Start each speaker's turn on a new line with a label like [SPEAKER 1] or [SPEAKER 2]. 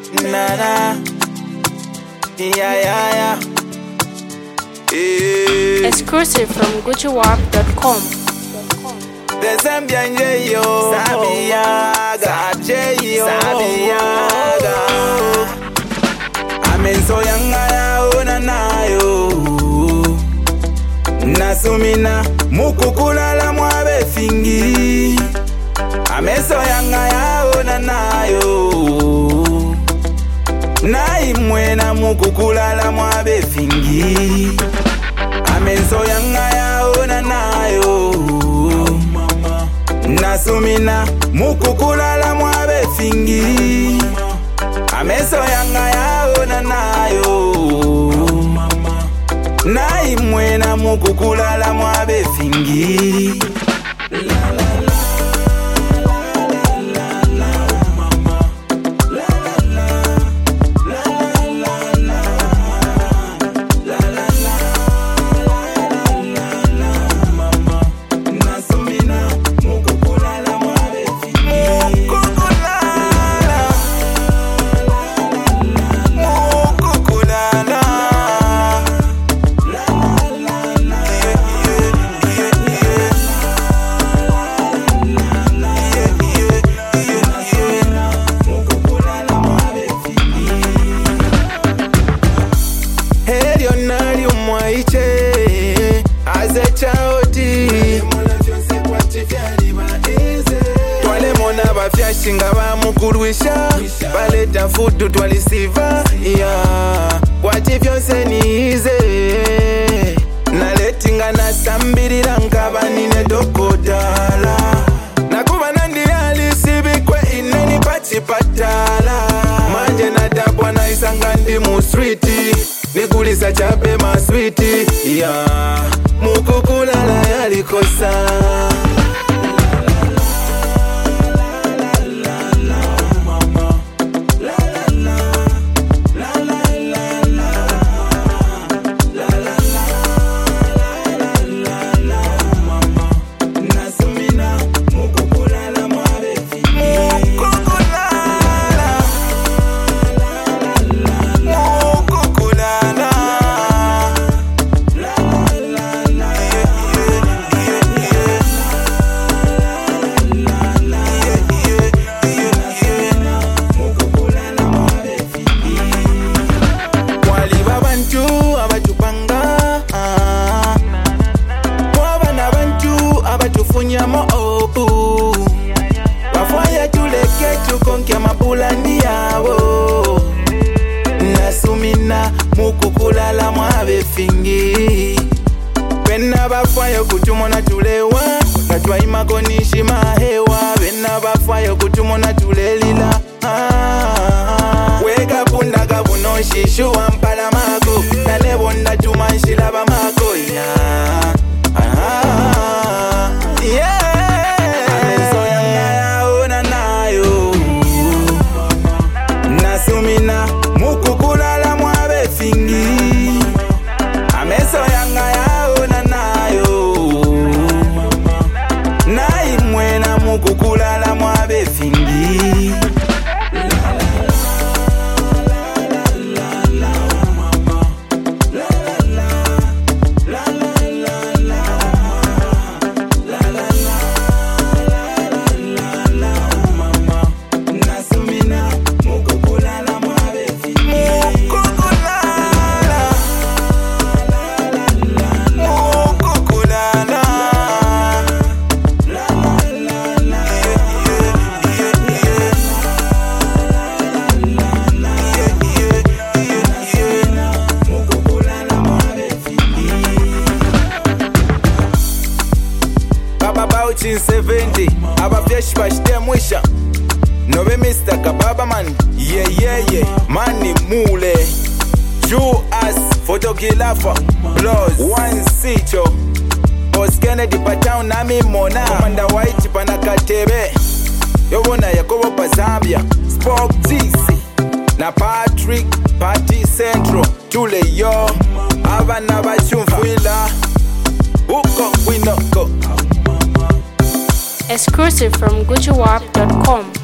[SPEAKER 1] na. Yeah.
[SPEAKER 2] Exclusive from GucciWarp.com.
[SPEAKER 1] The Zambian J.O. Sabiaga Amenso yanga yaona nayo Nasumina mukukulala mwabe fingi Amenso yanga yaona nayo Naimwena mukukulala mwabe fingi Amenso yanga yaona nayo Nasumina mukukulala mwabe fingi Ameso yanga yaona nayo Naimwena mukukulala mwabe fingi Shinga ba mukuruisha baleta fudu twalisiva Kwati vyose niize Naletinga nasambirira nkabanine dokotala Nakuba nandi alisibikwe ineni pachipatala Manje natabwa na isangandi mu streeti Nikulisa chape ma sweeti Mukukulala yalikosa Funyamo opu Wafaya tuleke tukonkia mapulani yabo Nasumina mukukulala mwabe fingi Bena bafaya kutumona tulewa Katwa imagonishi mahewa Bena bafaya kutumona tulelila Wega punda gabuno shishu wampala mako Nalebonda tumanshila ba mako Amenso yanga yaona nayo Nasumina mukukulala mwabe fingi Amenso yanga yaona nayo Naimwena mukukulala mwabe fingi in 70 abafyeshi bashitemwisha Nobe Mr. Kababa man Yeah Mani mule Juas Fotokilafa Blows One Sicho Boss Kennedy Patown Nami Mona Commander White Panakatebe Yobona Yakobo pa Zambia Spock GC Na Patrick Party Central Chule yo Abana bachumfuila Uko winoko
[SPEAKER 2] Exclusive from GucciWarp.com.